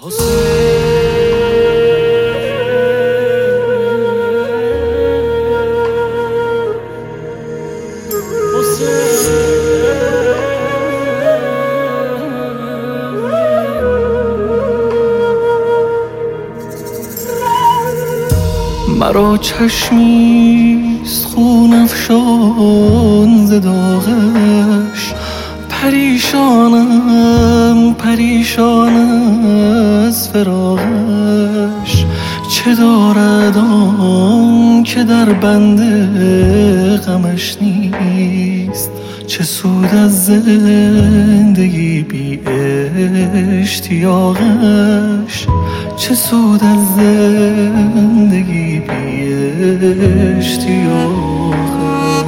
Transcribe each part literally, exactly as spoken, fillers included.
مرا چشمیست خون افشان ز داغش، پریشانم پریشان از فراقش. چه دارد آن که در بند غمش نیست؟ چه سود از زندگی بی اشتیاقش؟ چه سود از زندگی بی اشتیاقش؟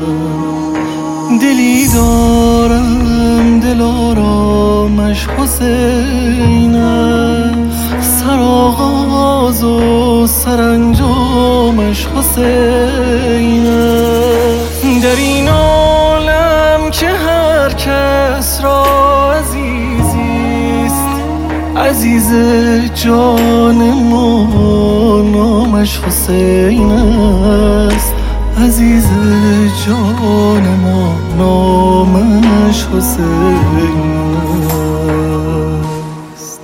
دلی دارم دلارامش حسینه، سرآغاز و سرانجامش حسینه. در این عالم که هر کس را عزیزیست، عزیز جان ما نامش حسین است. عزیز جان ما نامش حسین است.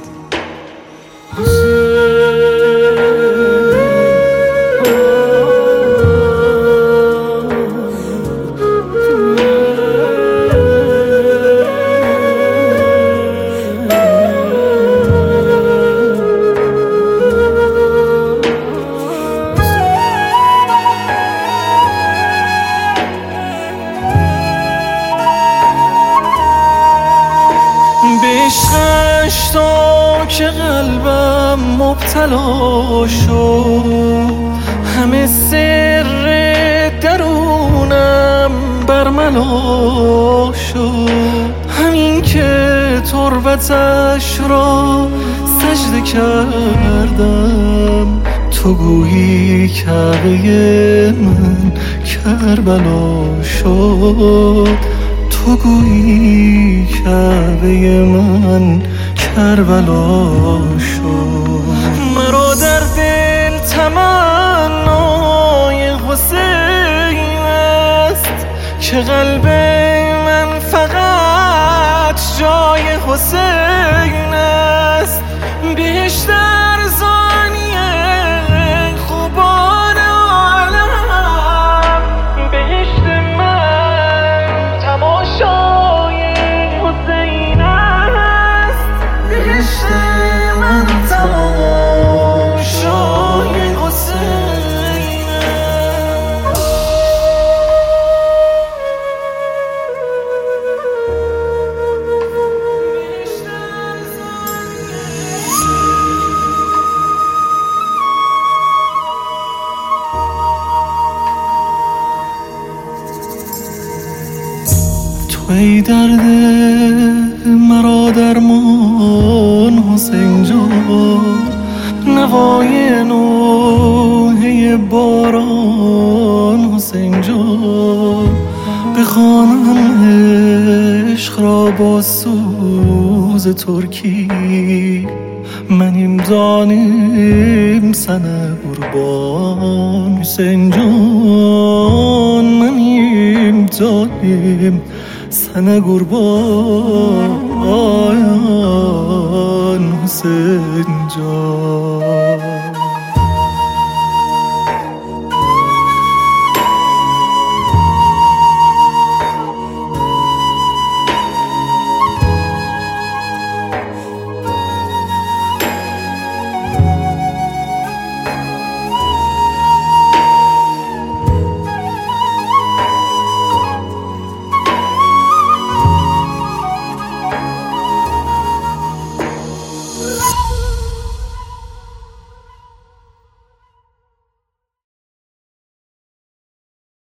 عشقش تا که قلبم مبتلا شد، همه سر درونم برملا شد. همین که تربتش را سجده کردم، تو گویی کعبه من کربلا شد. تو گویی کعبه من کربلا شد. مرا در دل تمنای حسین است، که قلب من فقط جای حسین است. بهشت ارزانی خوبان عالم، بهشت من تماشای حسین است. بهشت من تماشای حسین است. تو ای درد مرا درمان حسین جان، نوای نوحه باران حسین جان. بخوانم عشق را با سوز ترکی، منیم دانیم سنه قربان حسین جان. منیم دانیم سنه قربان حسین جان.